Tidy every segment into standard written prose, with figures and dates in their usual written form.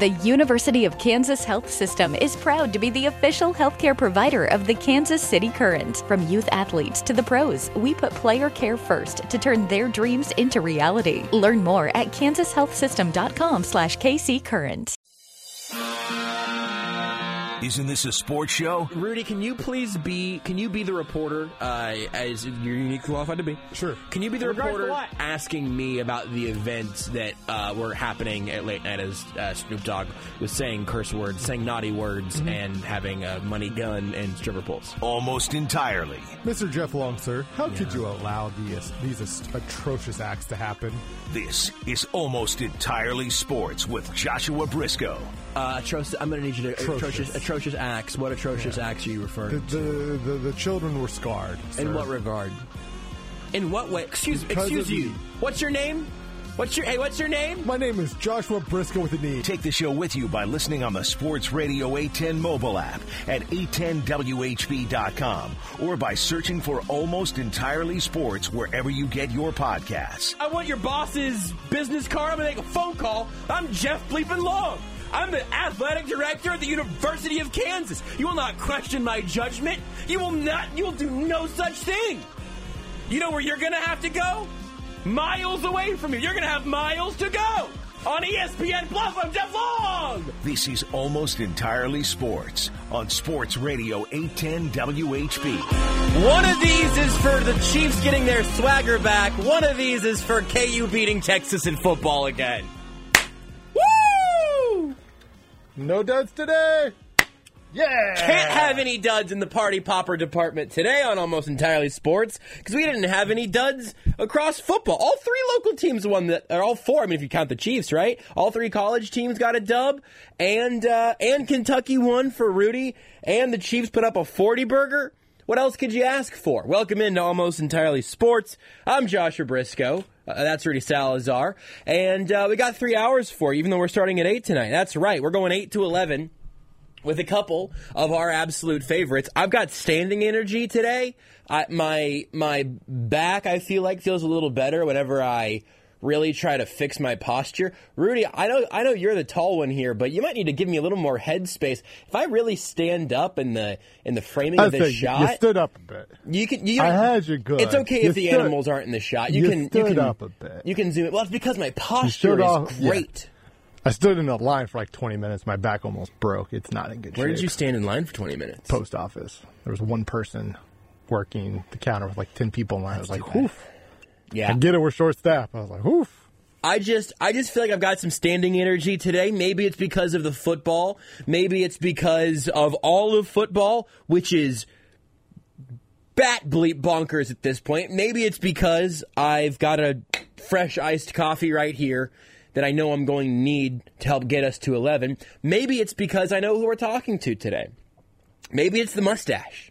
The University of Kansas Health System is proud to be the official healthcare provider of the Kansas City Current. From youth athletes to the pros, we put player care first to turn their dreams into reality. Learn more at kansashealthsystem.com/KCCurrent. Isn't this a sports show? Rudy, can you be the reporter, as you're uniquely qualified to be? Sure. Can you be the reporter asking me about the events that were happening at late night as Snoop Dogg was saying curse words, saying naughty words, and having a money gun and stripper poles? Almost entirely. Mr. Jeff Long, sir, how could you allow these atrocious acts to happen? This is Almost Entirely Sports with Joshua Briscoe. I'm going to need you to... Atrocious acts. What atrocious acts are you referring to? The children were scarred, sir. In what regard? In what way? Excuse you. What's your name? What's your name? My name is Joshua Briscoe with an E. Take the show with you by listening on the Sports Radio 810 mobile app at 810WHB.com or by searching for Almost Entirely Sports wherever you get your podcasts. I want your boss's business card. I'm going to make a phone call. I'm Jeff Bleepin' Long. I'm the athletic director at the University of Kansas. You will not question my judgment. You will do no such thing. You know where you're going to have to go? Miles away from you. You're going to have miles to go. On ESPN Plus, I'm Jeff Long. This is Almost Entirely Sports on Sports Radio 810 WHB. One of these is for the Chiefs getting their swagger back. One of these is for KU beating Texas in football again. No duds today. Yeah. Can't have any duds in the party popper department today on Almost Entirely Sports because we didn't have any duds across football. All three local teams won all four. I mean, if you count the Chiefs, right? All three college teams got a dub, and Kentucky won for Rudy, and the Chiefs put up a 40-burger. What else could you ask for? Welcome into Almost Entirely Sports. I'm Joshua Briscoe. That's Rudy Salazar. And we got 3 hours for you, even though we're starting at 8 tonight. That's right. We're going 8 to 11 with a couple of our absolute favorites. I've got standing energy today. My back, I feel like, feels a little better whenever I really try to fix my posture. Rudy, I know you're the tall one here, but you might need to give me a little more headspace. If I really stand up in the framing of this shot, you stood up a bit. I had you good. It's okay if the animals aren't in the shot. You can stood up a bit. You can zoom it. Well, it's because my posture is great. Yeah. I stood in a line for like 20 minutes. My back almost broke. It's not in good shape. Where did you stand in line for 20 minutes? Post office. There was one person working the counter with like 10 people in line. I was like, whoof. Yeah. I get it, we're short-staffed. I was like, oof. I just feel like I've got some standing energy today. Maybe it's because of the football. Maybe it's because of all of football, which is bat bleep bonkers at this point. Maybe it's because I've got a fresh iced coffee right here that I know I'm going to need to help get us to 11. Maybe it's because I know who we're talking to today. Maybe it's the mustache.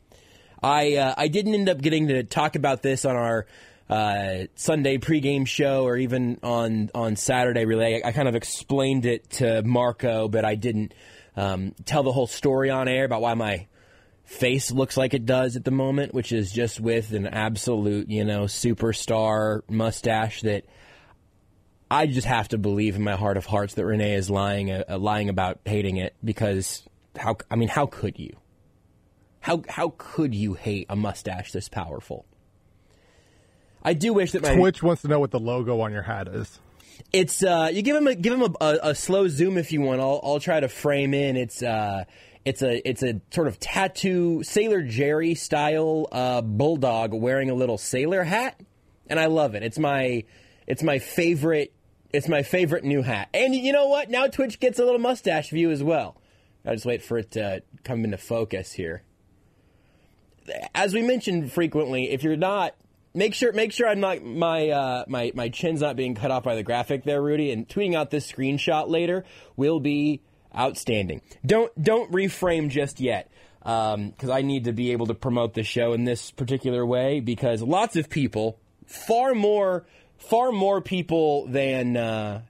I didn't end up getting to talk about this on our Sunday pregame show or even on Saturday relay. I kind of explained it to Marco, but I didn't tell the whole story on air about why my face looks like it does at the moment, which is just with an absolute, superstar mustache that I just have to believe in my heart of hearts that Renee is lying about hating it, because how could you? How could you hate a mustache this powerful? I do wish that Twitch wants to know what the logo on your hat is. It's you give him a slow zoom if you want. I'll try to frame in. It's a sort of tattoo Sailor Jerry style bulldog wearing a little sailor hat, and I love it. It's my favorite. It's my favorite new hat. And you know what? Now Twitch gets a little mustache view as well. I'll just wait for it to come into focus here. As we mentioned frequently, if you're not, make sure I'm not my chin's not being cut off by the graphic there, Rudy. And tweeting out this screenshot later will be outstanding. Don't reframe just yet, because I need to be able to promote the show in this particular way, because lots of people, far more people than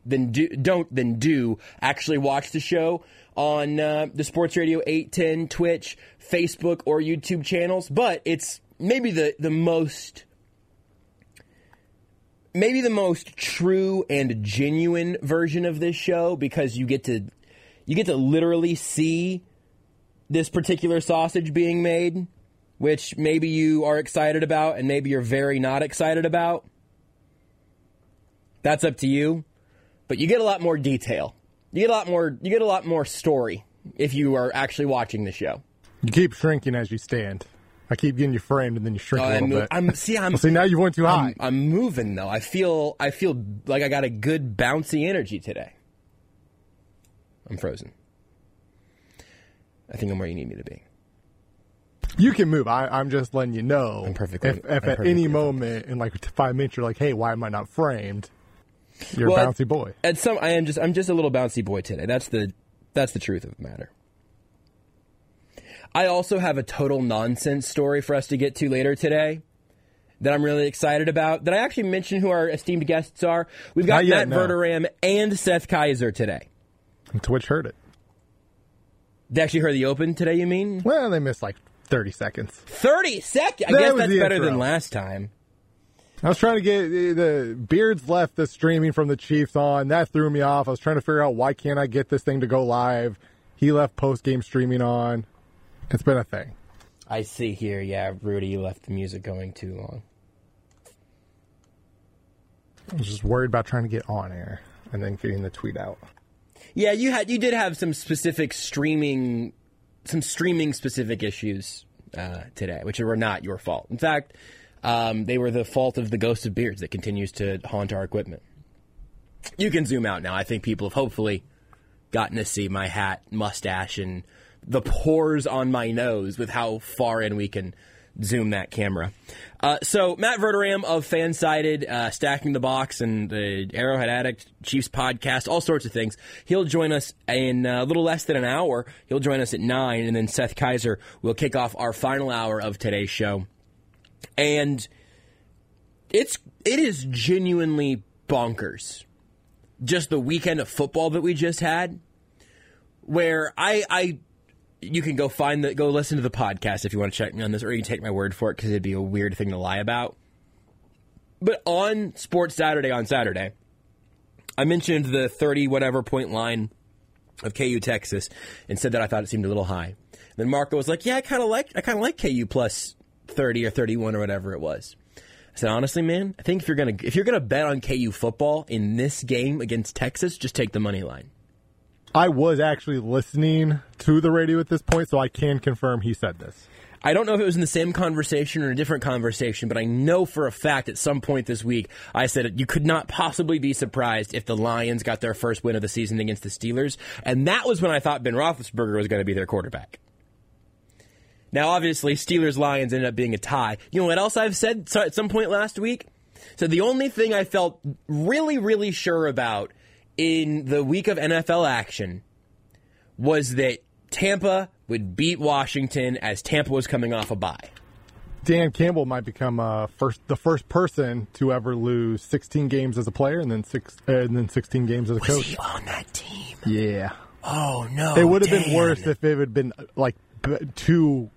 do actually watch the show on the Sports Radio 810 Twitch, Facebook, or YouTube channels. But it's maybe the most maybe the most true and genuine version of this show, because you get to literally see this particular sausage being made, which maybe you are excited about and maybe you're very not excited about. That's up to you. But you get a lot more detail. You get a lot more story if you are actually watching the show. You keep shrinking as you stand. I keep getting you framed, and then you shrink a little bit. See, now you went too high. I'm moving though. I feel like I got a good bouncy energy today. I'm frozen. I think I'm where you need me to be. You can move. I'm just letting you know. I'm perfectly. If at any moment in like 5 minutes you're like, hey, why am I not framed? You're a bouncy boy. I'm just a little bouncy boy today. That's the truth of the matter. I also have a total nonsense story for us to get to later today that I'm really excited about. Did I actually mention who our esteemed guests are? We've got Matt Verderame and Seth Kaiser today. Twitch heard it. They actually heard the Open today, you mean? Well, they missed like 30 seconds. 30 seconds? I guess that's better than last time. I was trying to get the Beards left the streaming from the Chiefs on. That threw me off. I was trying to figure out why can't I get this thing to go live. He left post-game streaming on. It's been a thing. I see here, yeah, Rudy, you left the music going too long. I was just worried about trying to get on air and then getting the tweet out. Yeah, you did have some specific streaming specific issues today, which were not your fault. In fact, they were the fault of the Ghost of Beards that continues to haunt our equipment. You can zoom out now. I think people have hopefully gotten to see my hat, mustache, and the pores on my nose with how far in we can zoom that camera. So Matt Verderame of Fansided, Stacking the Box, and the Arrowhead Addict, Chiefs podcast, all sorts of things. He'll join us in a little less than an hour. He'll join us at 9, and then Seth Kaiser will kick off our final hour of today's show. And it is genuinely bonkers. Just the weekend of football that we just had, where you can go listen to the podcast if you want to check me on this, or you can take my word for it because it'd be a weird thing to lie about. But on Sports Saturday on Saturday, I mentioned the 30-whatever point line of KU Texas and said that I thought it seemed a little high. And then Marco was like, "Yeah, I kind of like KU plus 30 or 31 or whatever it was." I said, honestly, man, I think if you're gonna bet on KU football in this game against Texas, just take the money line. I was actually listening to the radio at this point, so I can confirm he said this. I don't know if it was in the same conversation or a different conversation, but I know for a fact at some point this week I said you could not possibly be surprised if the Lions got their first win of the season against the Steelers, and that was when I thought Ben Roethlisberger was going to be their quarterback. Now, obviously, Steelers-Lions ended up being a tie. You know what else I've said at some point last week? So the only thing I felt really, really sure about in the week of NFL action was that Tampa would beat Washington as Tampa was coming off a bye. Dan Campbell might become the first person to ever lose 16 games as a player and then 16 games as a coach. Was he on that team? Yeah. Oh, no. It would have been worse if it had been like 2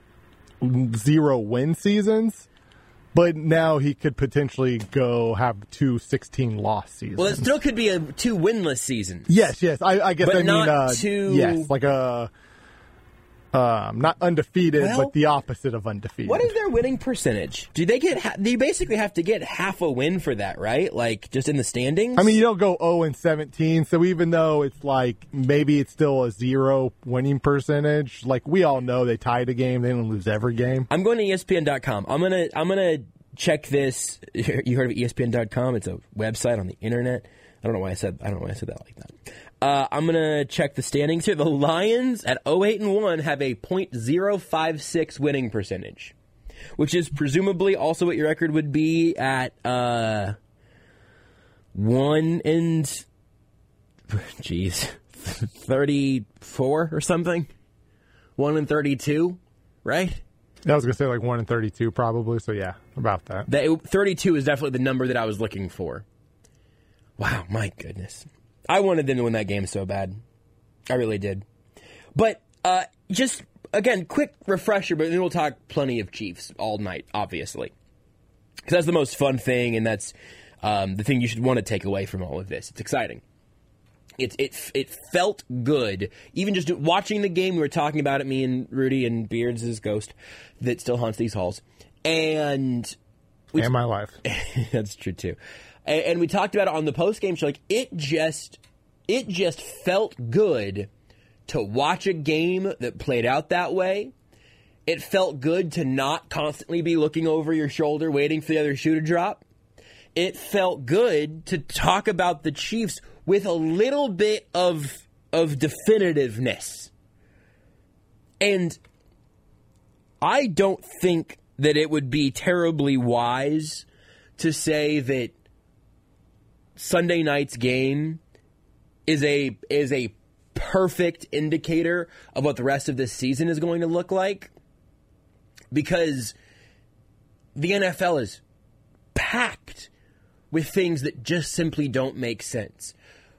0-win seasons. But now he could potentially go have 2 16-loss seasons. Well, it still could be a 2 winless season. Yes. I guess but I mean not 2. Yes, like a not undefeated, but the opposite of undefeated. What is their winning percentage? Do they get? You basically have to get half a win for that, right? Like just in the standings. I mean, you don't go 0-17. So even though it's like maybe it's still a 0 winning percentage, like we all know they tied a game, they didn't lose every game. I'm going to ESPN.com. I'm gonna check this. You heard of ESPN.com? It's a website on the internet. I don't know why I said that like that. I'm going to check the standings here. The Lions at 0-8-1 have a .056 winning percentage, which is presumably also what your record would be at 34 or something. 1-32, right? I was going to say like 1-32 probably, so yeah, about that. 32 is definitely the number that I was looking for. Wow, my goodness. I wanted them to win that game so bad. I really did. But just, again, quick refresher, but then we'll talk plenty of Chiefs all night, obviously. Because that's the most fun thing, and that's the thing you should want to take away from all of this. It's exciting. It felt good. Even just watching the game, we were talking about it, me and Rudy and Beards' ghost that still haunts these halls. And my life. That's true, too. And we talked about it on the post-game show. Like, it just felt good to watch a game that played out that way. It felt good to not constantly be looking over your shoulder waiting for the other shoe to drop. It felt good to talk about the Chiefs with a little bit of definitiveness. And I don't think that it would be terribly wise to say that Sunday night's game is a perfect indicator of what the rest of this season is going to look like, because the NFL is packed with things that just simply don't make sense.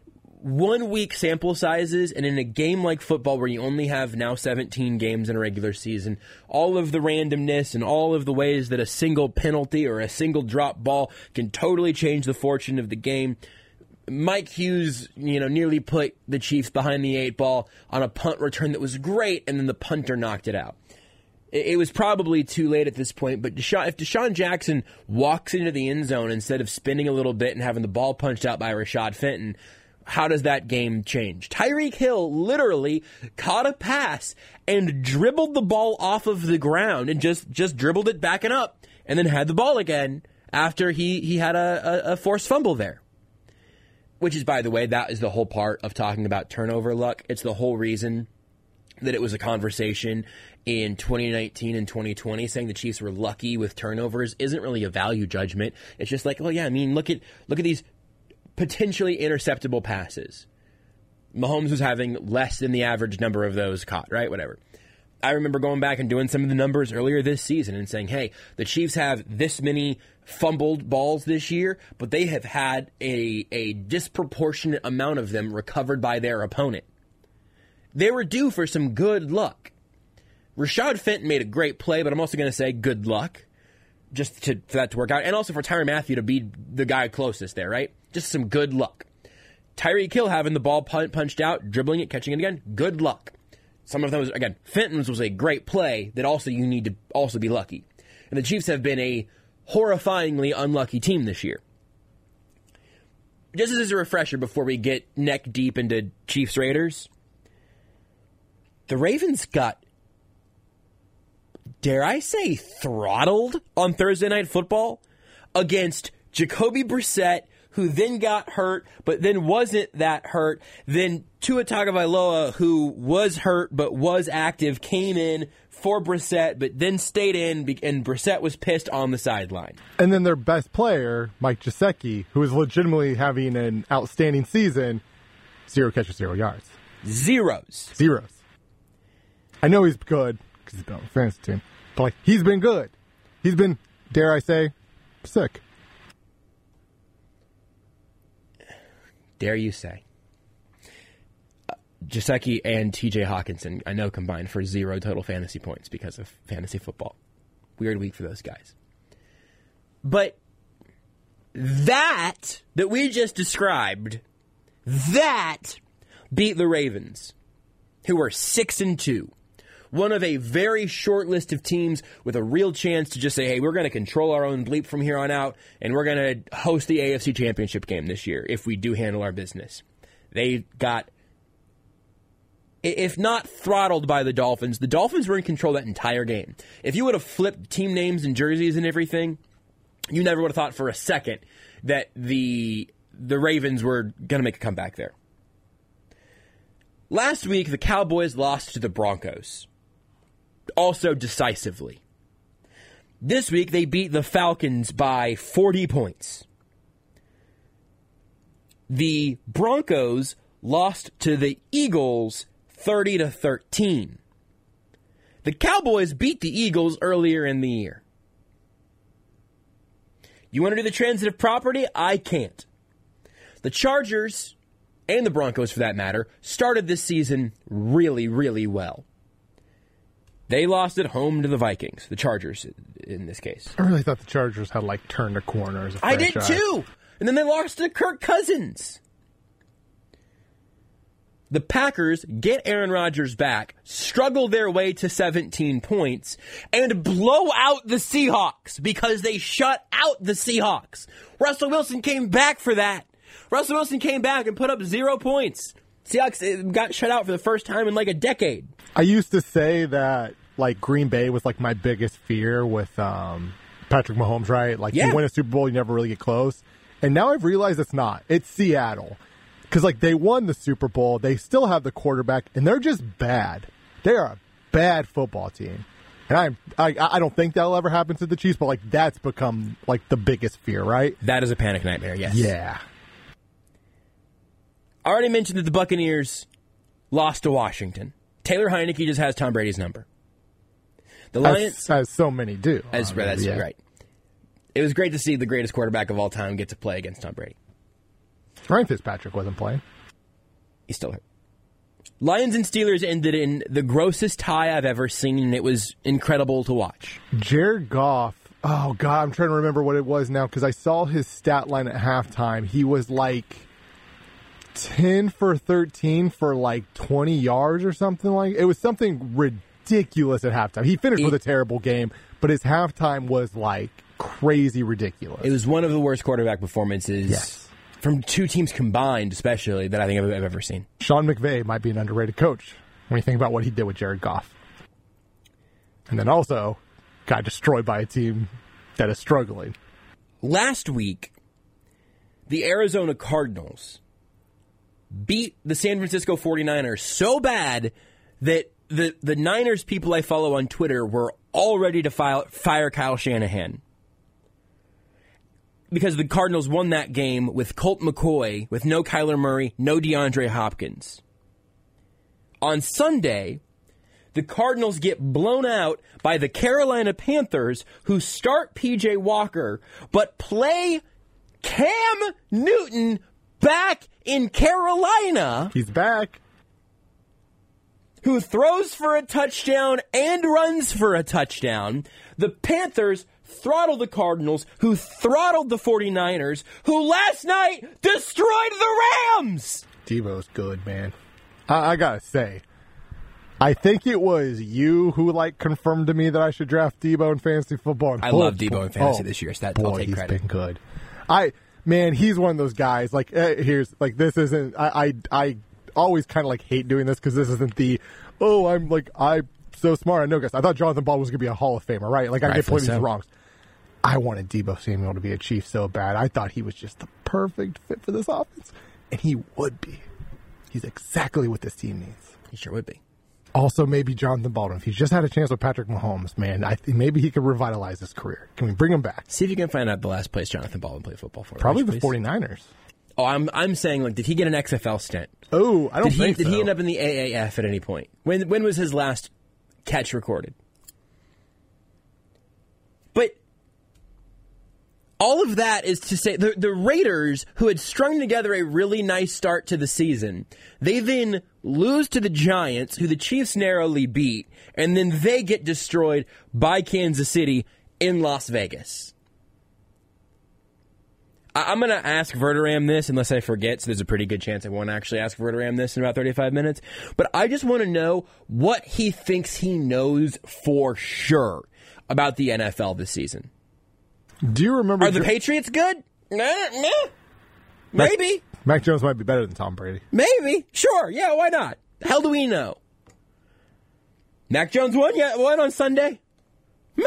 1 week sample sizes, and in a game like football where you only have now 17 games in a regular season, all of the randomness and all of the ways that a single penalty or a single drop ball can totally change the fortune of the game. Mike Hughes, nearly put the Chiefs behind the 8 ball on a punt return that was great, and then the punter knocked it out. It was probably too late at this point, but if Deshaun Jackson walks into the end zone instead of spinning a little bit and having the ball punched out by Rashad Fenton, how does that game change? Tyreek Hill literally caught a pass and dribbled the ball off of the ground and just dribbled it backing up and then had the ball again after he had a forced fumble there. Which is, by the way, that is the whole part of talking about turnover luck. It's the whole reason that it was a conversation in 2019 and 2020, saying the Chiefs were lucky with turnovers isn't really a value judgment. It's just like, well, yeah, I mean, look at these potentially interceptable passes. Mahomes was having less than the average number of those caught, right? Whatever. I remember going back and doing some of the numbers earlier this season and saying, hey, the Chiefs have this many fumbled balls this year, but they have had a disproportionate amount of them recovered by their opponent. They were due for some good luck. Rashad Fenton made a great play, but I'm also going to say good luck just for that to work out. And also for Tyrann Mathieu to be the guy closest there, right? Just some good luck. Tyreek Hill having the ball punched out, dribbling it, catching it again, good luck. Some of those, again, Fenton's was a great play that also you need to also be lucky. And the Chiefs have been a horrifyingly unlucky team this year. Just as a refresher before we get neck deep into Chiefs-Raiders, the Ravens got, dare I say, throttled on Thursday Night Football against Jacoby Brissett, who then got hurt, but then wasn't that hurt. Then Tua Tagovailoa, who was hurt but was active, came in for Brissett, but then stayed in, and Brissett was pissed on the sideline. And then their best player, Mike Gesicki, who is legitimately having an outstanding season, 0 catches, 0 yards. Zeros. I know he's good because he's been on the fantasy team, but he's been good. He's been, dare I say, sick. Dare you say. Gesicki and TJ Hawkinson, I know, combined for 0 total fantasy points because of fantasy football. Weird week for those guys. But that we just described, that beat the Ravens, who were 6-2. One of a very short list of teams with a real chance to just say, hey, we're going to control our own bleep from here on out, and we're going to host the AFC Championship game this year if we do handle our business. They got, if not throttled by the Dolphins were in control that entire game. If you would have flipped team names and jerseys and everything, you never would have thought for a second that the Ravens were going to make a comeback there. Last week, the Cowboys lost to the Broncos. Also decisively. This week, they beat the Falcons by 40 points. The Broncos lost to the Eagles 30-13. The Cowboys beat the Eagles earlier in the year. You want to do the transitive property? I can't. The Chargers, and the Broncos for that matter, started this season really, really well. They lost at home to the Vikings, the Chargers in this case. I really thought the Chargers had turned a corner as a franchise. I did too! and then they lost to Kirk Cousins. The Packers get Aaron Rodgers back, struggle their way to 17 points, and blow out the Seahawks because they shut out the Seahawks. Russell Wilson came back for that. Russell Wilson came back and put up 0 points. Seahawks got shut out for the first time in like a decade. I used to say that like Green Bay was like my biggest fear with Patrick Mahomes, right? Like you win a Super Bowl, you never really get close. And now I've realized it's not. It's Seattle. Because, like, they won the Super Bowl. They still have the quarterback, and they're just bad. They are a bad football team. And I don't think that'll ever happen to the Chiefs, but, like, that's become, like, the biggest fear, right? That is a panic nightmare, yes. Yeah. I already mentioned that the Buccaneers lost to Washington. Taylor Heineke just has Tom Brady's number. The Lions... As so many do. That's right. It was great to see the greatest quarterback of all time get to play against Tom Brady. Ryan Fitzpatrick wasn't playing. He's still hurt. Lions and Steelers ended in the grossest tie I've ever seen, and it was incredible to watch. Jared Goff, oh, God, I'm trying to remember what it was now, because I saw his stat line at halftime. He was like 10 for 13 for like 20 yards or something like it was something ridiculous at halftime. He finished with a terrible game, but his halftime was like crazy ridiculous. It was one of the worst quarterback performances from two teams combined, especially, that I think I've ever seen. Sean McVay might be an underrated coach when you think about what he did with Jared Goff. And then also got destroyed by a team that is struggling. Last week, the Arizona Cardinals beat the San Francisco 49ers so bad that the Niners people I follow on Twitter were all ready to fire Kyle Shanahan. Because the Cardinals won that game with Colt McCoy, with no Kyler Murray, no DeAndre Hopkins. On Sunday, the Cardinals get blown out by the Carolina Panthers, who start P.J. Walker, but play Cam Newton back in Carolina. He's back. Who throws for a touchdown and runs for a touchdown. The Panthers throttle the Cardinals, who throttled the 49ers, who last night destroyed the Rams! Debo's good, man. I gotta say, I think it was you who confirmed to me that I should draft Debo in fantasy football. I love Debo in fantasy this year, so I'll take credit. He's been good. Man, he's one of those guys, this isn't, I always kind of hate doing this because this isn't I'm so smart. I know, guys. I thought Jonathan Baldwin was going to be a Hall of Famer, right? I get plenty of wrongs. I wanted Debo Samuel to be a Chief so bad. I thought he was just the perfect fit for this offense, and he would be. He's exactly what this team needs. He sure would be. Also, maybe Jonathan Baldwin. If he's just had a chance with Patrick Mahomes, man, I think maybe he could revitalize his career. Can we bring him back? See if you can find out the last place Jonathan Baldwin played football for. Probably the 49ers. Oh, I'm saying, did he get an XFL stint? Oh, I don't think so. Did he end up in the AAF at any point? When was his last catch recorded? But all of that is to say the Raiders, who had strung together a really nice start to the season, they then lose to the Giants, who the Chiefs narrowly beat, and then they get destroyed by Kansas City in Las Vegas. I'm going to ask Verderam this, unless I forget, so there's a pretty good chance I won't actually ask Verderam this in about 35 minutes. But I just want to know what he thinks he knows for sure about the NFL this season. Do you remember... Are the Patriots good? Nah. Maybe. Mac Jones might be better than Tom Brady. Maybe. Sure. Yeah, why not? The hell do we know? Mac Jones won? Yeah, won on Sunday? Meh.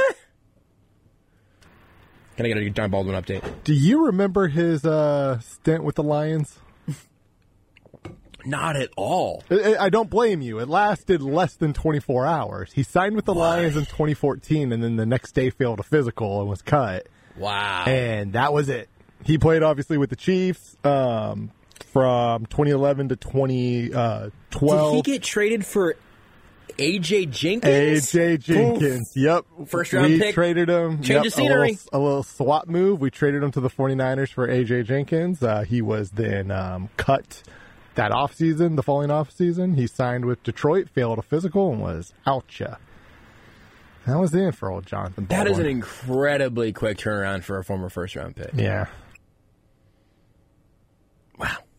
Can I get a John Baldwin update? Do you remember his stint with the Lions? Not at all. I don't blame you. It lasted less than 24 hours. He signed with the Lions in 2014, and then the next day failed a physical and was cut. Wow. And that was it. He played, obviously, with the Chiefs from 2011 to 2012. Did he get traded for A.J. Jenkins? A.J. Jenkins, yep. First-round pick. We traded him. Change of scenery. A little swap move. We traded him to the 49ers for A.J. Jenkins. He was then cut that offseason, the following offseason. He signed with Detroit, failed a physical, and was out ya. That was the end for old Jonathan Baldwin. That is an incredibly quick turnaround for a former first-round pick. Yeah.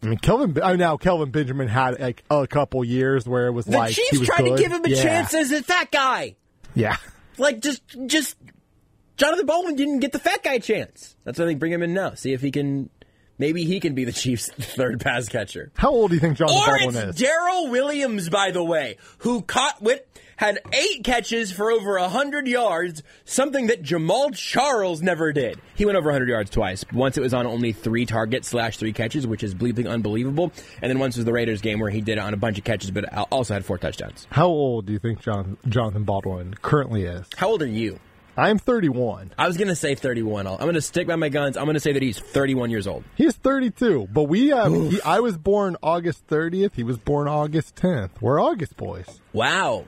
I mean, Kelvin Benjamin had like a couple years where it was The like Chiefs he was tried good. to give him a chance as a fat guy. Yeah. Like, just Jonathan Baldwin didn't get the fat guy chance. That's why they bring him in now. See if he can, maybe he can be the Chiefs' third pass catcher. How old do you think Jonathan Or Baldwin it's is? Darrell Williams, by the way, who had 8 catches for over 100 yards, something that Jamal Charles never did. He went over 100 yards twice. Once it was on only 3 targets / 3 catches, which is bleeping unbelievable. And then once was the Raiders game where he did it on a bunch of catches, but also had 4 touchdowns. How old do you think Jonathan Baldwin currently is? How old are you? I'm 31. I was going to say 31. I'm going to stick by my guns. I'm going to say that he's 31 years old. He's 32, but I was born August 30th. He was born August 10th. We're August boys. Wow.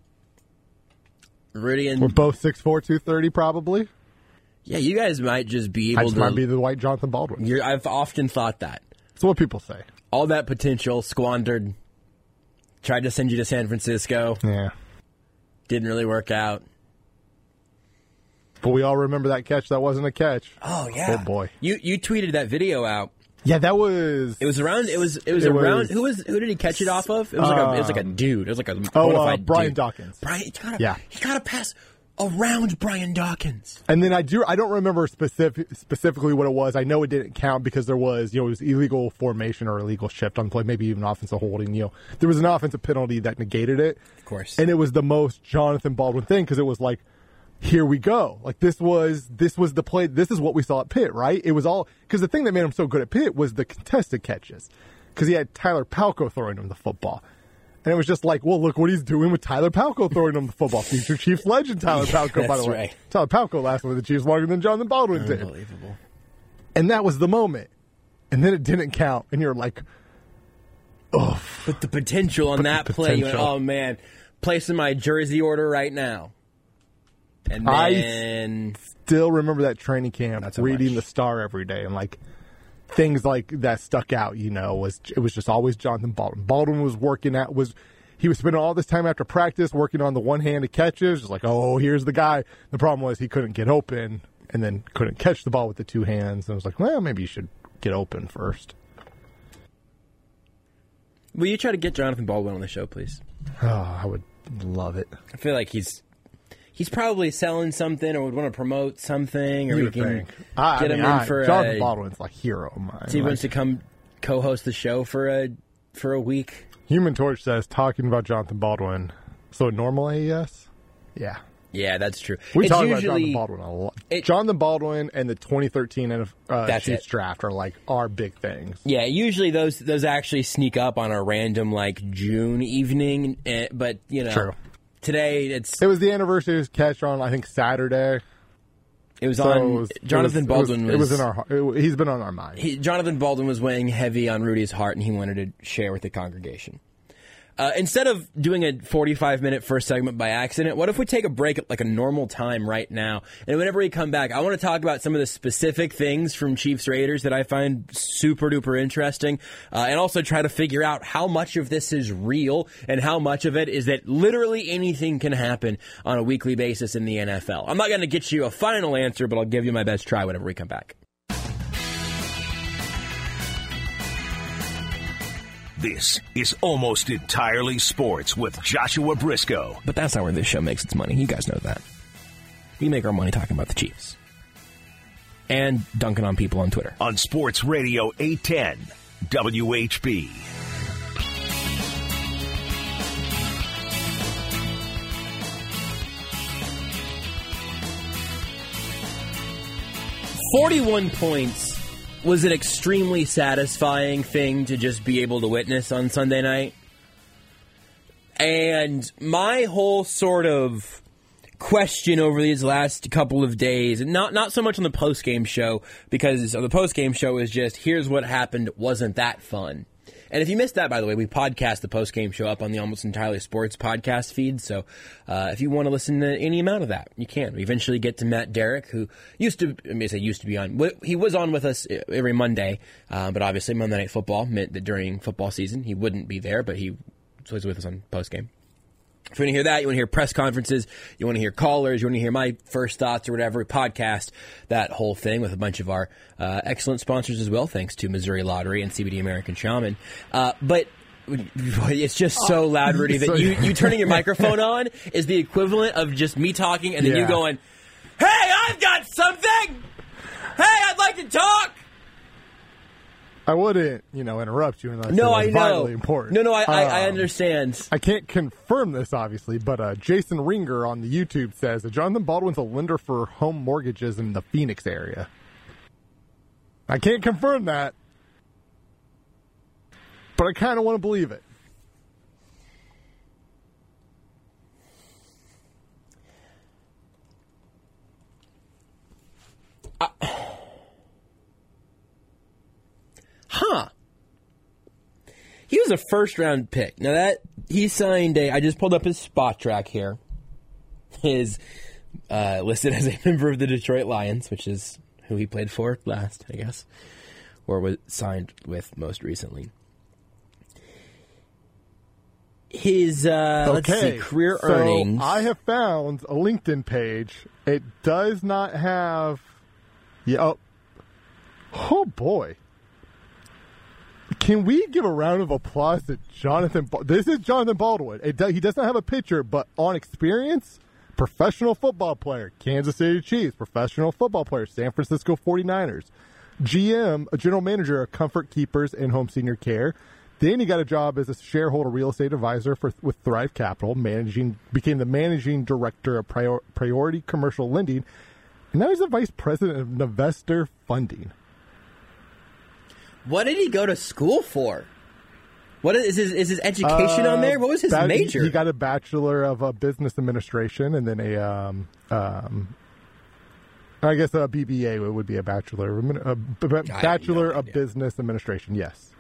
Rudy and... We're both 6'4", 230 probably. Yeah, you guys might just be able to... might be the white Jonathan Baldwin. I've often thought that. That's what people say. All that potential squandered. Tried to send you to San Francisco. Yeah. Didn't really work out. But we all remember that catch that wasn't a catch. Oh, yeah. Oh, boy. You tweeted that video out. Yeah, that was... It was around... It was around... Who did he catch it off of? It was like a dude. It was like a bona fide Brian dude. Dawkins. Brian, he got to pass around Brian Dawkins. And then I don't remember specifically what it was. I know it didn't count because there was, it was illegal formation or illegal shift on the play, maybe even offensive holding. There was an offensive penalty that negated it. Of course. And it was the most Jonathan Baldwin thing because it was like, here we go. Like this was the play. This is what we saw at Pitt, right? It was all because the thing that made him so good at Pitt was the contested catches because he had Tyler Palko throwing him the football. And it was just like, well, look what he's doing with Tyler Palko throwing him the football. Future Chiefs legend Tyler Palko, by the way. Right. Tyler Palko lasted with the Chiefs longer than Jonathan Baldwin did. Unbelievable. And that was the moment. And then it didn't count. And you're like, oh. But the potential on that play, you went, oh, man, placing my jersey order right now. And then... I still remember that training camp, reading much. the Star every day. And like, things like that stuck out, it was just always Jonathan Baldwin. Baldwin was he was spending all this time after practice working on the one-handed catches, just like, oh, here's the guy. The problem was he couldn't get open and then couldn't catch the ball with the 2 hands. And I was like, well, maybe you should get open first. Will you try to get Jonathan Baldwin on the show, please? Oh, I would love it. I feel like he's probably selling something or would want to promote something, or we can get him in for Jonathan Baldwin's like hero of mine. So he wants to come co-host the show for a week. Human Torch says talking about Jonathan Baldwin. So a normal AES? Yeah. Yeah, that's true. We talk about Jonathan Baldwin a lot. Jonathan Baldwin and the 2013 Chiefs draft are like our big things. Yeah, usually those actually sneak up on a random like June evening, but True. Today it was the anniversary of his catch on I think Saturday. It was on Jonathan Baldwin. He's been on our mind. Jonathan Baldwin was weighing heavy on Rudy's heart, and he wanted to share with the congregation. Instead of doing a 45-minute first segment by accident, what if we take a break at like a normal time right now? And whenever we come back, I want to talk about some of the specific things from Chiefs Raiders that I find super duper interesting, and also try to figure out how much of this is real and how much of it is that literally anything can happen on a weekly basis in the NFL. I'm not going to get you a final answer, but I'll give you my best try whenever we come back. This is Almost Entirely Sports with Joshua Briscoe. But that's not where this show makes its money. You guys know that. We make our money talking about the Chiefs. And dunking on people on Twitter. On Sports Radio 810, WHB. "41 points was an extremely satisfying thing to just be able to witness on Sunday night. And my whole sort of question over these last couple of days, not so much on the post-game show, because the post-game show is just, here's what happened, wasn't that fun? And if you missed that, by the way, we podcast the post-game show up on the Almost Entirely Sports podcast feed. So if you want to listen to any amount of that, you can. We eventually get to Matt Derrick, who used to be on. He was on with us every Monday, but obviously Monday Night Football meant that during football season he wouldn't be there, but he was with us on post-game. If you want to hear that, you want to hear press conferences, you want to hear callers, you want to hear my first thoughts or whatever, podcast, that whole thing with a bunch of our excellent sponsors as well, thanks to Missouri Lottery and CBD American Shaman. But it's just so loud, Rudy, that you turning your microphone on is the equivalent of just me talking and then you going, "Hey, I've got something! Hey, I'd like to talk!" I wouldn't, interrupt you unless it No, was I know. vitally important. No, I understand. I can't confirm this, obviously, but Jason Ringer on the YouTube says that Jonathan Baldwin's a lender for home mortgages in the Phoenix area. I can't confirm that, but I kind of want to believe it. He was a first-round pick. Now that he signed I just pulled up his spot track here. His listed as a member of the Detroit Lions, which is who he played for last, I guess, or was signed with most recently. His let's see, career earnings. I have found a LinkedIn page. It does not have. Yeah. Oh boy. Can we give a round of applause to Jonathan? This is Jonathan Baldwin. He does not have a picture, but on experience, professional football player, Kansas City Chiefs, professional football player, San Francisco 49ers, GM, a general manager of Comfort Keepers and Home Senior Care. Then he got a job as a shareholder real estate advisor with Thrive Capital, became the managing director of Priority Commercial Lending, and now he's the vice president of Investor Funding. What did he go to school for? What is his education on there? What was his major? He got a Bachelor of Business Administration and then I guess a BBA would be a Bachelor of Business Administration, yes.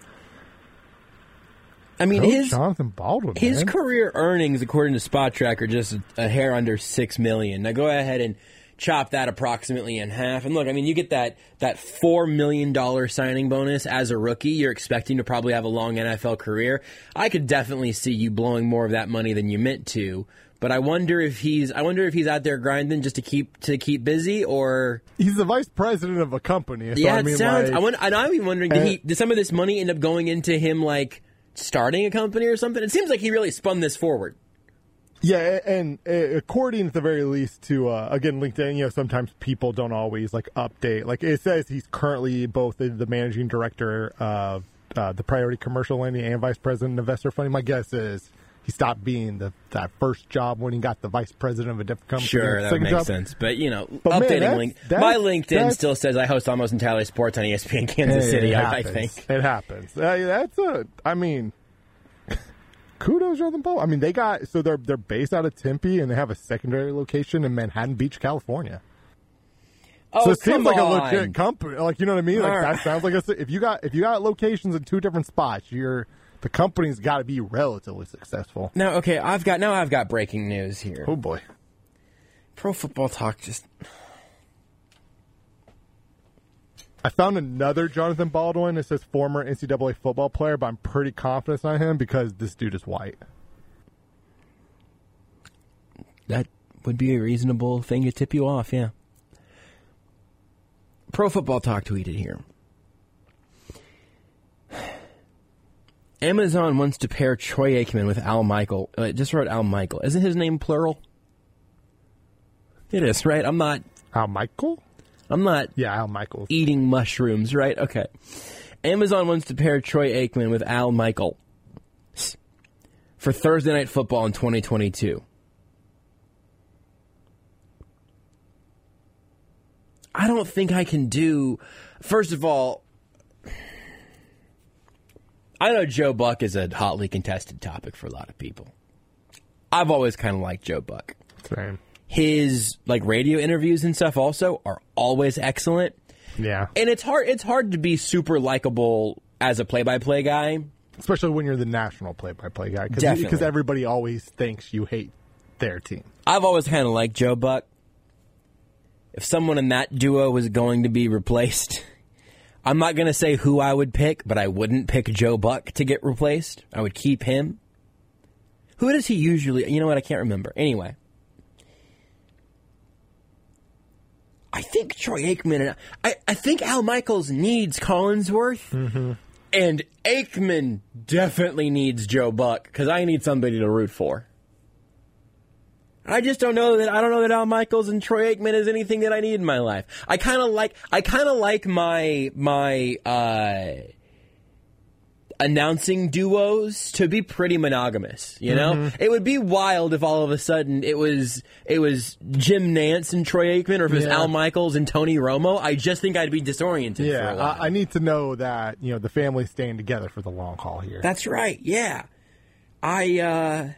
I mean, Jonathan Baldwin, his career earnings, according to Spot Track, are just a hair under $6 million. Now go ahead and chop that approximately in half. And look, I mean, you get that $4 million signing bonus as a rookie. You're expecting to probably have a long NFL career. I could definitely see you blowing more of that money than you meant to. But I wonder if he's out there grinding just to keep busy, or he's the vice president of a company. So yeah, it sounds. I'm even wondering, did some of this money end up going into him like starting a company or something? It seems like he really spun this forward. Yeah, and according at the very least to, again, LinkedIn, sometimes people don't always, update. Like, it says he's currently both the managing director of the Priority Commercial Lending and vice president of Investor Funding. My guess is he stopped being that first job when he got the vice president of a different company. Sure, that makes sense. But, updating my LinkedIn still says I host almost entirely sports on ESPN Kansas City, I think. It happens. Kudos, Jonathan Baldwin. I mean, they're based out of Tempe, and they have a secondary location in Manhattan Beach, California. Oh, so it seems like on. a legit company. Like, you know what I mean? Like, that sounds like if you got locations in two different spots, the company's got to be relatively successful. Now, okay, I've got breaking news here. Oh boy, Pro Football Talk just. I found another Jonathan Baldwin. It says former NCAA football player, but I'm pretty confident on him because this dude is white. That would be a reasonable thing to tip you off, yeah. Pro Football Talk tweeted here. Amazon wants to pair Troy Aikman with Al Michael. It just wrote Al Michael. Isn't his name plural? It is, right? I'm not... Al Michael? I'm not Al Michaels. Eating mushrooms, right? Okay. Amazon wants to pair Troy Aikman with Al Michael for Thursday Night Football in 2022. I don't think I can do... First of all, I know Joe Buck is a hotly contested topic for a lot of people. I've always kind of liked Joe Buck. Same. His radio interviews and stuff also are always excellent. Yeah. And it's hard to be super likable as a play-by-play guy. Especially when you're the national play-by-play guy. Definitely. Because everybody always thinks you hate their team. I've always kind of liked Joe Buck. If someone in that duo was going to be replaced, I'm not going to say who I would pick, but I wouldn't pick Joe Buck to get replaced. I would keep him. Who does he usually... You know what? I can't remember. Anyway. I think Troy Aikman... I think Al Michaels needs Collinsworth. Mm-hmm. And Aikman definitely needs Joe Buck, because I need somebody to root for. I just don't know that... I don't know that Al Michaels and Troy Aikman is anything that I need in my life. I kind of like my announcing duos to be pretty monogamous, you know? Mm-hmm. It would be wild if all of a sudden it was Jim Nantz and Troy Aikman, or if it was Al Michaels and Tony Romo. I just think I'd be disoriented for a while. I need to know that, the family's staying together for the long haul here. That's right, yeah. I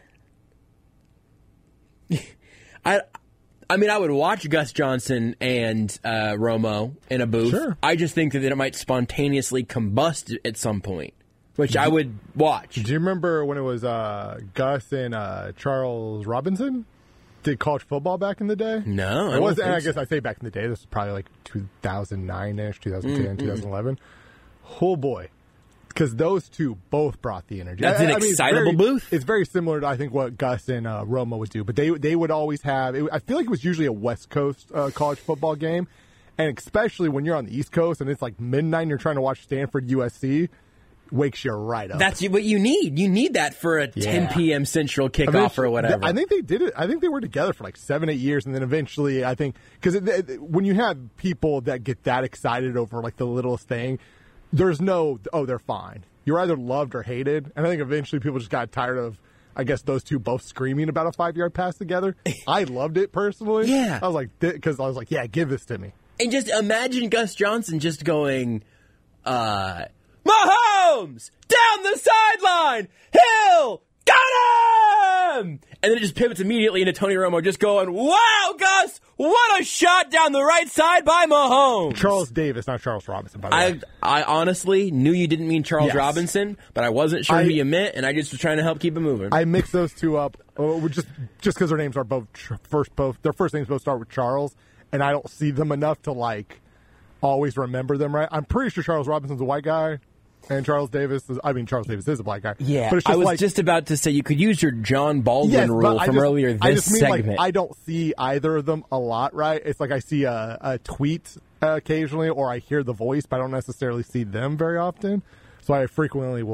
mean, I would watch Gus Johnson and Romo in a booth. Sure. I just think that it might spontaneously combust at some point, which I would watch. Do you remember when it was Gus and Charles Robinson did college football back in the day? No, I guess I say back in the day. This was probably like 2009-ish, 2010, 2011. Oh, boy. Because those two both brought the energy. That's an excitable booth. It's very similar to, I think, what Gus and Romo would do. But they would always have... I feel like it was usually a West Coast college football game. And especially when you're on the East Coast and it's like midnight and you're trying to watch Stanford USC, wakes you right up. That's what you need. You need that for a 10 p.m. Central kickoff or whatever. I think they did it. I think they were together for like 7-8 years. And then eventually, I think... Because when you have people that get that excited over like the littlest thing... There's no, they're fine. You're either loved or hated. And I think eventually people just got tired of, I guess, those two both screaming about a 5-yard pass together. I loved it personally. Yeah. I was like, yeah, give this to me. And just imagine Gus Johnson just going, Mahomes! Down the sideline! Hill! Got him! And then it just pivots immediately into Tony Romo just going, wow, Gus! What a shot down the right side by Mahomes! Charles Davis, not Charles Robinson, by the way. I honestly knew you didn't mean Charles Robinson, but I wasn't sure who you meant, and I just was trying to help keep it moving. I mixed those two up just because their names are their first names both start with Charles, and I don't see them enough to, always remember them right. I'm pretty sure Charles Robinson's a white guy. And Charles Davis is a black guy. Yeah, but it's just I was just about to say you could use your John Baldwin rule from earlier this segment. I don't see either of them a lot, right? It's like I see a tweet occasionally, or I hear the voice, but I don't necessarily see them very often. So I frequently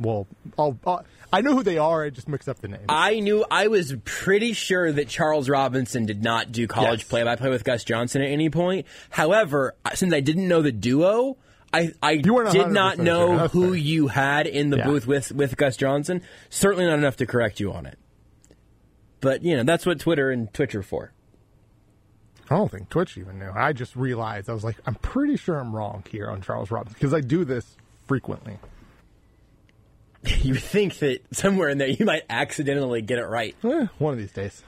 I know who they are, I just mix up the names. I was pretty sure that Charles Robinson did not do college play-by-play with Gus Johnson at any point. However, since I didn't know the duo... I did not know who you had in the booth with Gus Johnson. Certainly not enough to correct you on it. But, that's what Twitter and Twitch are for. I don't think Twitch even knew. I just realized, I was like, I'm pretty sure I'm wrong here on Charles Robinson, because I do this frequently. You would think that somewhere in there you might accidentally get it right. One of these days.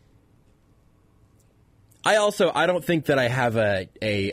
I don't think that I have a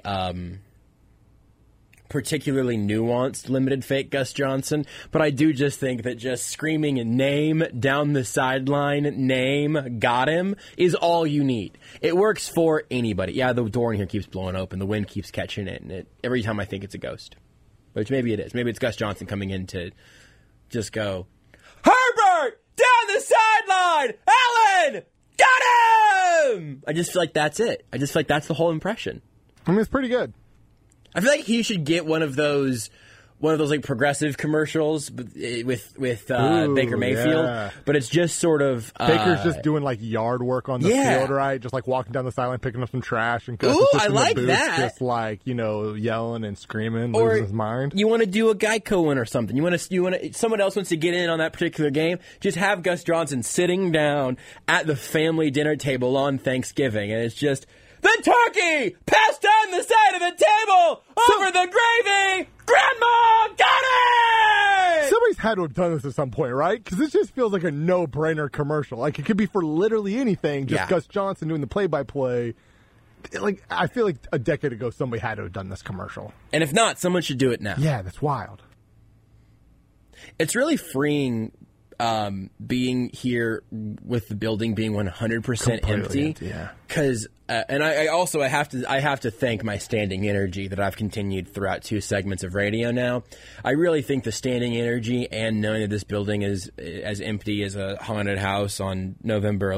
particularly nuanced limited fake Gus Johnson, but I do just think that just screaming a name down the sideline, got him, is all you need. It works for anybody. Yeah, the door in here keeps blowing open, the wind keeps catching it, and every time I think it's a ghost. Which maybe it is. Maybe it's Gus Johnson coming in to just go, Herbert! Down the sideline! Allen! Got him! I just feel like that's it. I just feel like that's the whole impression. I mean, it's pretty good. I feel like he should get one of those like progressive commercials with Baker Mayfield, but it's just sort of Baker's just doing like yard work on the field, right? Just like walking down the sideline, picking up some trash, and I like that. Just like yelling and screaming, or losing his mind. You want to do a Geico one or something? You want to someone else wants to get in on that particular game? Just have Gus Johnson sitting down at the family dinner table on Thanksgiving, and it's just. The turkey passed down the side of the table over the gravy. Grandma got it! Somebody's had to have done this at some point, right? Because this just feels like a no-brainer commercial. Like, it could be for literally anything. Just Gus Johnson doing the play-by-play. Like, I feel like a decade ago somebody had to have done this commercial. And if not, someone should do it now. Yeah, that's wild. It's really freeing being here with the building being 100% empty. Yeah. Because, and I have to thank my standing energy that I've continued throughout 2 segments of radio now. I really think the standing energy and knowing that this building is as empty as a haunted house on November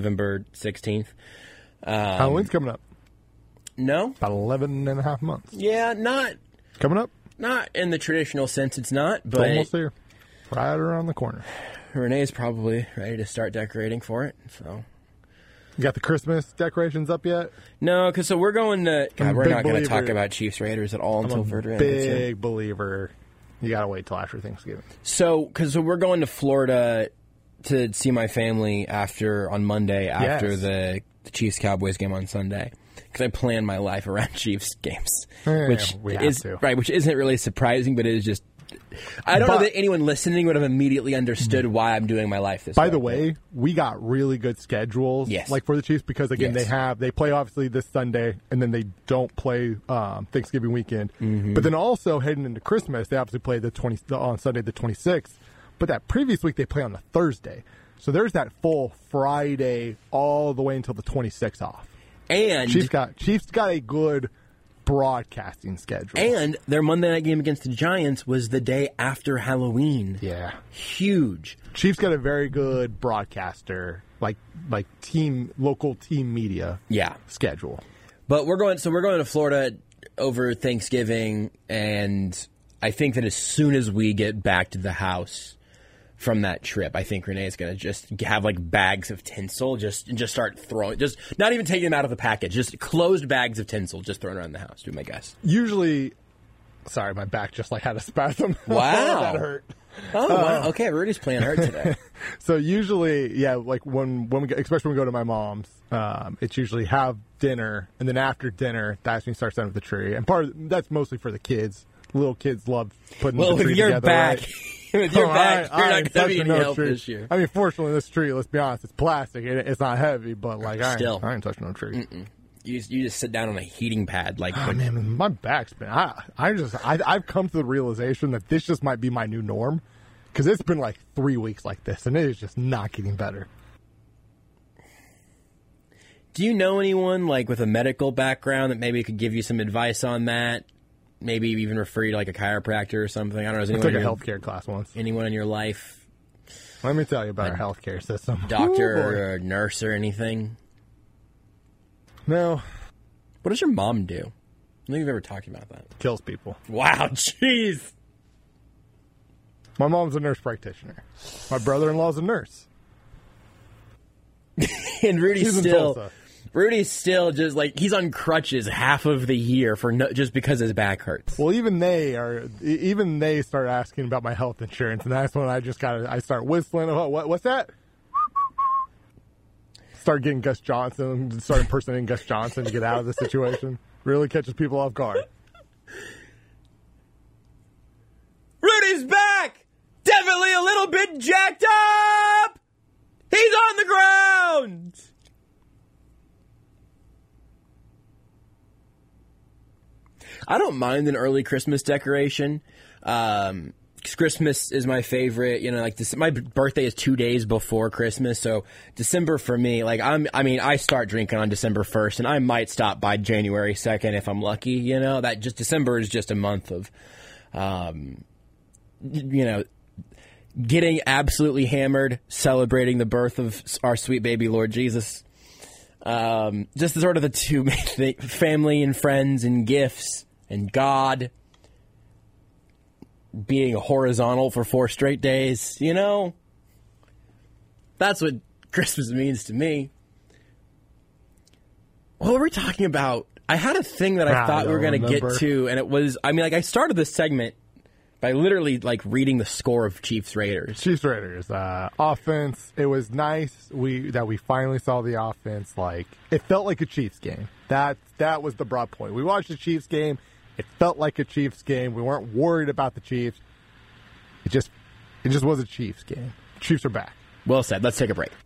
16th. Halloween's coming up. No? About 11 and a half months. Yeah, not Coming up? Not in the traditional sense, it's not, but It's almost here. Right around the corner. Renee's probably ready to start decorating for it, so. You got the Christmas decorations up yet? No, because we're going to. God, we're not going to talk believer. about Chiefs Raiders at all until Ferdinand gets here. Big believer. You got to wait till after Thanksgiving. So we're going to Florida to see my family on Monday after the Chiefs Cowboys game on Sunday. Because I plan my life around Chiefs games, which isn't really surprising, but it is just. I don't know that anyone listening would have immediately understood why I'm doing my life this way. By the way, we got really good schedules, like for the Chiefs, because again they play obviously this Sunday, and then they don't play Thanksgiving weekend. Mm-hmm. But then also heading into Christmas, they obviously play on Sunday the 26th. But that previous week they play on the Thursday, so there's that full Friday all the way until the 26th off. And Chiefs got a good broadcasting schedule. And their Monday night game against the Giants was the day after Halloween. Yeah. Huge. Chiefs got a very good broadcaster, like local team media schedule. But we're going to Florida over Thanksgiving, and I think that as soon as we get back to the house from that trip, I think Renee's going to just have like bags of tinsel and just start throwing, just not even taking them out of the package, just closed bags of tinsel just thrown around the house, do my guess. Usually, sorry, my back just like had a spasm. Wow. That hurt. Oh, wow. Okay, Rudy's playing hurt today. So usually, like when we especially when we go to my mom's, it's usually have dinner, and then after dinner, that's when you start setting up the tree. And that's mostly for the kids. Little kids love putting the tree together. With your back. Right? With your back, you're not going to be any help this year. I mean, fortunately, this tree, let's be honest, it's plastic. It's not heavy, but like I ain't touching no tree. You just sit down on a heating pad. Man, my back's been. I've come to the realization that this just might be my new norm, because it's been like 3 weeks like this, and it is just not getting better. Do you know anyone like with a medical background that maybe could give you some advice on that? Maybe even refer you to like a chiropractor or something. I don't know. I took a healthcare class once. Anyone in your life? Let me tell you about our healthcare system. Doctor or nurse or anything? No. What does your mom do? I don't think you've ever talked about that. Kills people. Wow, jeez. My mom's a nurse practititioner. My brother-in-law's a nurse. And Rudy's still just like he's on crutches half of the year just because his back hurts. Well, even they start asking about my health insurance, and that's when I start whistling. What's that? Start getting Gus Johnson, start impersonating Gus Johnson to get out of the situation. Really catches people off guard. Rudy's back! Definitely a little bit jacked up! He's on the ground! I don't mind an early Christmas decoration. Christmas is my favorite. You know, like my birthday is 2 days before Christmas, so December for me, like I start drinking on December 1st, and I might stop by January 2nd if I'm lucky. You know, that just December is just a month of, getting absolutely hammered, celebrating the birth of our sweet baby Lord Jesus. Just sort of the two main things, family and friends and gifts and God being horizontal for 4 straight days, you know? That's what Christmas means to me. What were we talking about? I had a thing that I thought we were going to get to, and it was, I started this segment by literally, reading the score of Chiefs-Raiders. Chiefs-Raiders. Offense, it was nice that we finally saw the offense. It felt like a Chiefs game. That was the broad point. We watched the Chiefs game. It felt like a Chiefs game. We weren't worried about the Chiefs. It just was a Chiefs game. Chiefs are back. Well said. Let's take a break.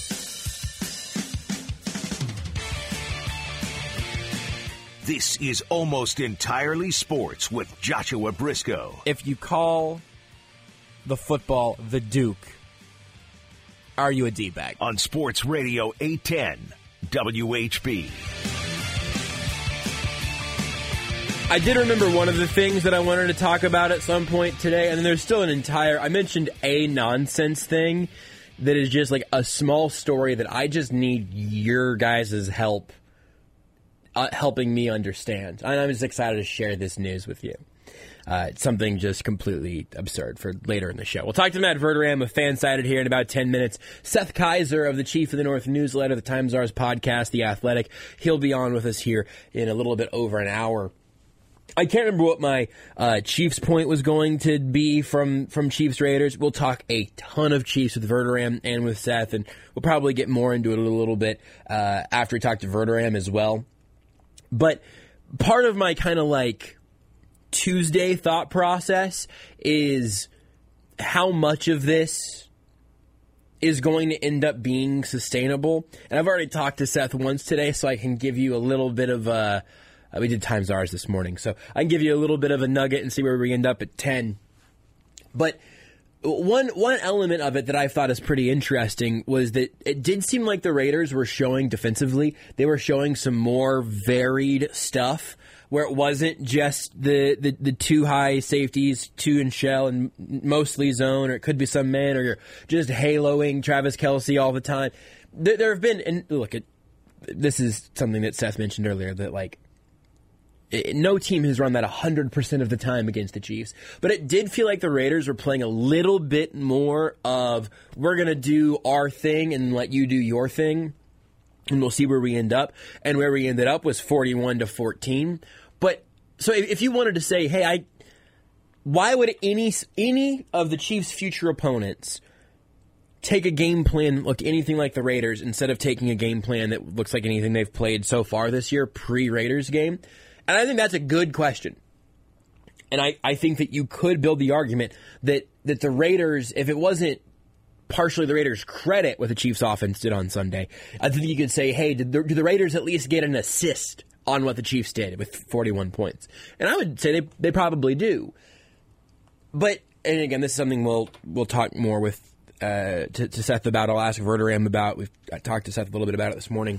This is Almost Entirely Sports with Joshua Briscoe. If you call the football the Duke, are you a D-bag? On Sports Radio 810 WHB. I did remember one of the things that I wanted to talk about at some point today, and then there's still I mentioned a nonsense thing that is just like a small story that I just need your guys' help helping me understand. And I'm just excited to share this news with you. It's something just completely absurd for later in the show. We'll talk to Matt Verderame of Fansided here in about 10 minutes. Seth Kaiser of the Chief of the North newsletter, the Time Czars podcast, The Athletic. He'll be on with us here in a little bit over an hour. I can't remember what my Chiefs point was going to be from Chiefs Raiders. We'll talk a ton of Chiefs with Verderame and with Seth, and we'll probably get more into it a little bit after we talk to Verderame as well. But part of my kind of like Tuesday thought process is how much of this is going to end up being sustainable. And I've already talked to Seth once today, so I can give you a little bit of a... we did Time Czars this morning, so I can give you a little bit of a nugget and see where we end up at 10. But one element of it that I thought is pretty interesting was that it did seem like the Raiders were showing defensively. They were showing some more varied stuff where it wasn't just the two high safeties, two in shell and mostly zone, or it could be some man, or you're just haloing Travis Kelce all the time. There have been, and look, this is something that Seth mentioned earlier, that like, no team has run that 100% of the time against the Chiefs. But it did feel like the Raiders were playing a little bit more of, we're going to do our thing and let you do your thing, and we'll see where we end up. And where we ended up was 41-14. But so if you wanted to say, hey, why would any of the Chiefs' future opponents take a game plan that look anything like the Raiders instead of taking a game plan that looks like anything they've played so far this year, pre-Raiders game? And I think that's a good question. And I think that you could build the argument that the Raiders, if it wasn't partially the Raiders' credit what the Chiefs' offense did on Sunday, I think you could say, hey, do the Raiders at least get an assist on what the Chiefs did with 41 points? And I would say they probably do. But, and again, this is something we'll talk more with to Seth about. I'll ask Verderame about. I talked to Seth a little bit about it this morning.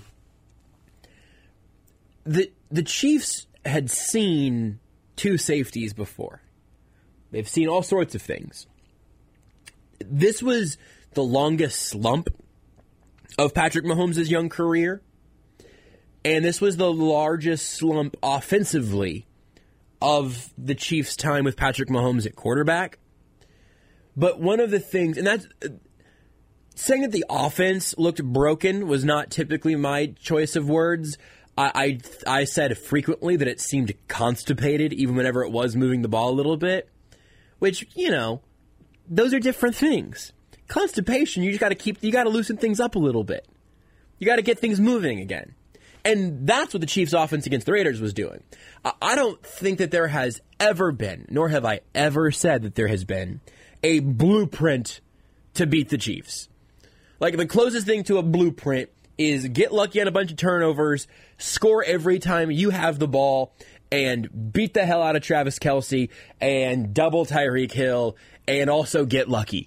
The Chiefs had seen two safeties before. They've seen all sorts of things. This was the longest slump of Patrick Mahomes' young career, and this was the largest slump offensively of the Chiefs' time with Patrick Mahomes at quarterback. But one of the things, and that's saying that the offense looked broken was not typically my choice of words. I said frequently that it seemed constipated even whenever it was moving the ball a little bit, which, you know, those are different things. Constipation, you got to loosen things up a little bit. You got to get things moving again. And that's what the Chiefs' offense against the Raiders was doing. I don't think that there has ever been, nor have I ever said that there has been, a blueprint to beat the Chiefs. Like, the closest thing to a blueprint is get lucky on a bunch of turnovers, score every time you have the ball, and beat the hell out of Travis Kelce, and double Tyreek Hill, and also get lucky.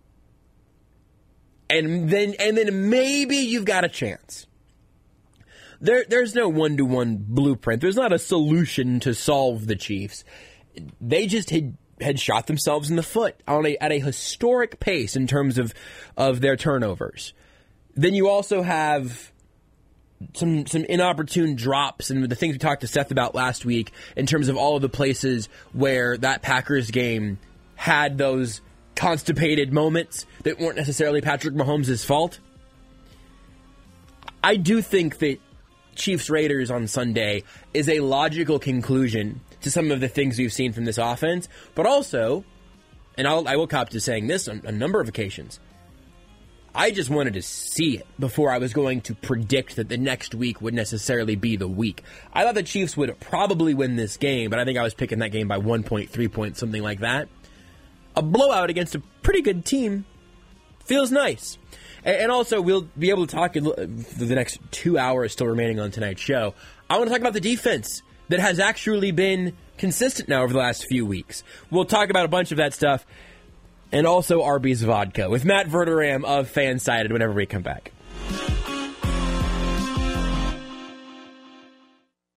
And then maybe you've got a chance. There's no one-to-one blueprint. There's not a solution to solve the Chiefs. They just had shot themselves in the foot at a historic pace in terms of their turnovers. Then you also have some inopportune drops and the things we talked to Seth about last week in terms of all of the places where that Packers game had those constipated moments that weren't necessarily Patrick Mahomes' fault. I do think that Chiefs Raiders on Sunday is a logical conclusion to some of the things we've seen from this offense, but also, and I will cop to saying this on a number of occasions, I just wanted to see it before I was going to predict that the next week would necessarily be the week. I thought the Chiefs would probably win this game, but I think I was picking that game by 1 point, 3 points, something like that. A blowout against a pretty good team feels nice. And also, we'll be able to talk for the next 2 hours still remaining on tonight's show. I want to talk about the defense that has actually been consistent now over the last few weeks. We'll talk about a bunch of that stuff And also Arby's Vodka with Matt Verderam of Fansided whenever we come back.